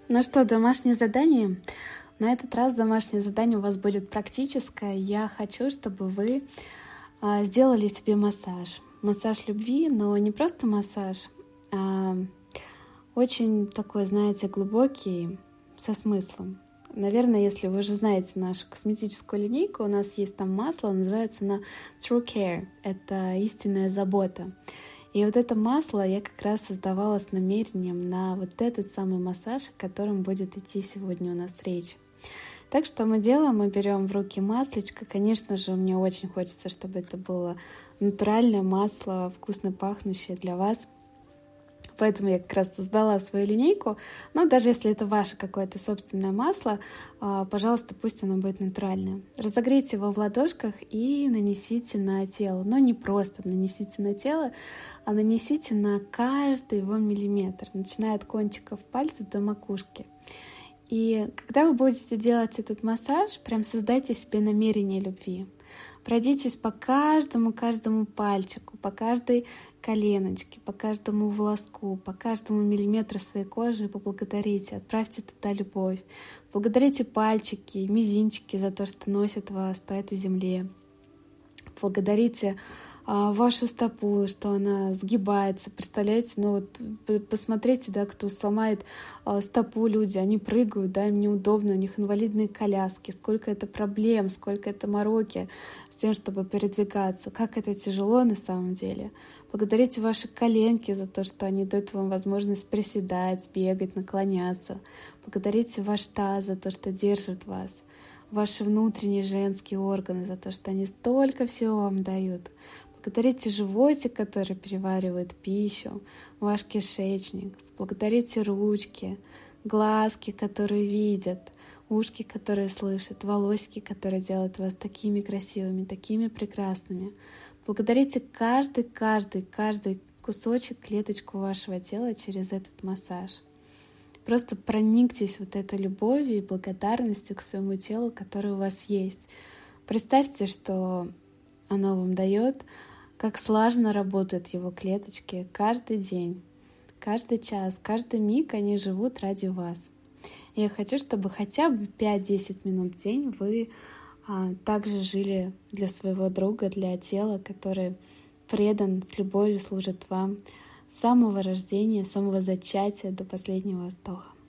Ну что, домашнее задание? На этот раз домашнее задание у вас будет практическое. Я хочу, чтобы вы сделали себе массаж. Массаж любви, но не просто массаж, а очень такой, знаете, глубокий, со смыслом. Наверное, если вы уже знаете нашу косметическую линейку, у нас есть там масло, называется оно True Care. Это истинная забота. И вот это масло я как раз создавала с намерением на вот этот самый массаж, о котором будет идти сегодня у нас речь. Так что мы делаем, мы берем в руки маслечко. Конечно же, мне очень хочется, чтобы это было натуральное масло, вкусно пахнущее для вас. Поэтому я как раз создала свою линейку. Но даже если это ваше какое-то собственное масло, пожалуйста, пусть оно будет натуральное. Разогрейте его в ладошках и нанесите на тело. Но не просто нанесите на тело, а нанесите на каждый его миллиметр, начиная от кончиков пальцев до макушки. И когда вы будете делать этот массаж, прям создайте себе намерение любви. Пройдитесь по каждому пальчику, по каждой коленочке, по каждому волоску, по каждому миллиметру своей кожи и поблагодарите, отправьте туда любовь. Благодарите пальчики, мизинчики за то, что носят вас по этой земле. Благодарите вашу стопу, что она сгибается. Представляете, посмотрите, кто сломает стопу люди, они прыгают, им неудобно, у них инвалидные коляски, сколько это проблем, сколько это мороки с тем, чтобы передвигаться, как это тяжело на самом деле. Благодарите ваши коленки за то, что они дают вам возможность приседать, бегать, наклоняться. Благодарите ваш таз за то, что держит вас. Ваши внутренние женские органы за то, что они столько всего вам дают. Благодарите животик, который переваривает пищу, ваш кишечник. Благодарите ручки, глазки, которые видят, ушки, которые слышат, волосики, которые делают вас такими красивыми, такими прекрасными. Благодарите каждый кусочек, клеточку вашего тела через этот массаж. Просто проникнитесь вот этой любовью и благодарностью к своему телу, которое у вас есть. Представьте, что оно вам дает, как слаженно работают его клеточки каждый день, каждый час, каждый миг они живут ради вас. И я хочу, чтобы хотя бы 5-10 минут в день вы также жили для своего друга, для тела, который предан, с любовью служит вам с самого рождения, с самого зачатия до последнего вздоха.